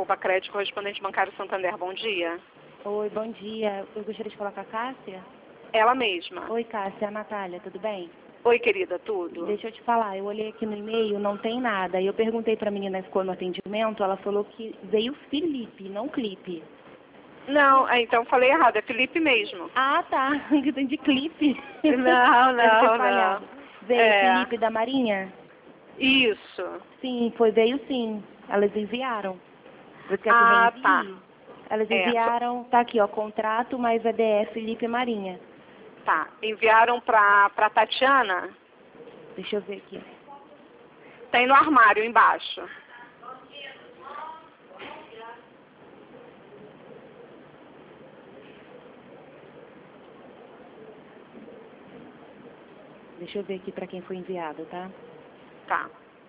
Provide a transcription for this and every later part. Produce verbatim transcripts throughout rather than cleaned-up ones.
Poupa Crédito, correspondente bancário Santander. Bom dia. Oi, bom dia. Eu gostaria de falar com a Cássia. Ela mesma. Oi, Cássia, é a Natália, tudo bem? Oi, querida, tudo? Deixa eu te falar, eu olhei aqui no e-mail, não tem nada. E eu perguntei pra menina que ficou no atendimento, ela falou que veio Felipe, não clipe. Não, é, então falei errado, é Felipe mesmo. Ah, tá. Que tem de clipe. Não, Deve ter não, falhado. não. Veio É. Felipe da Marinha? Isso. Sim, foi, veio sim. Elas enviaram. Você quer que Ah, reenvie? tá. Elas É, enviaram, tá aqui, ó, contrato mais A D E Felipe Marinha. Tá. Enviaram pra, pra Tatiana? Deixa eu ver aqui. Tem no armário embaixo. Deixa eu ver aqui pra quem foi enviado, tá? Tá.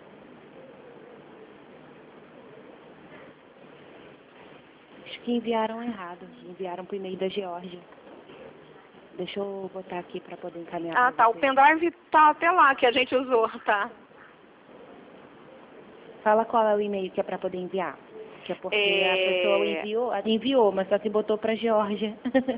Acho que enviaram errado. Enviaram pro e-mail da Geórgia. Deixa eu botar aqui pra poder encaminhar Ah, pra tá. O você. pendrive tá até lá que a gente usou, tá? Fala qual é o e-mail que é pra poder enviar. Que é porque É... a pessoa enviou, enviou, mas só que botou pra Geórgia.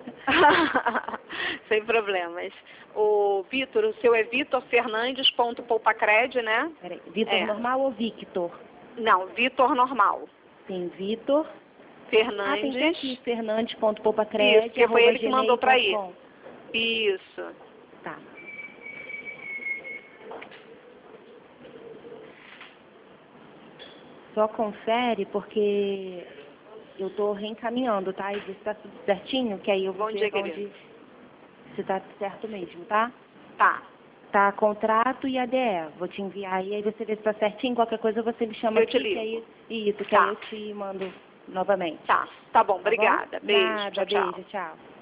Sem problemas. O Vitor, o seu é Vitor Fernandes ponto Poupacred, né? Peraí, Vitor É. normal ou Victor? Não, Vitor normal. Tem Vitor. Ah, tem Fernandes. aqui, fernandes ponto poupacred, Isso, porque foi arroba ele que mandou pra ir. gmail ponto com. Isso. Tá. Só confere porque eu tô reencaminhando, tá? E vê se tá tudo certinho, que aí eu vou Bom ver dia, onde querido. se tá certo mesmo, tá? Tá. Tá, contrato e A D E. Vou te enviar aí, aí você vê se tá certinho. Qualquer coisa você me chama Eu aqui, te que ligo. aí, isso, que aí Tá. eu te mando novamente. Tá. Tá bom, Tá bom? obrigada. Beijo. Nada, Tchau, tchau. beijo, tchau.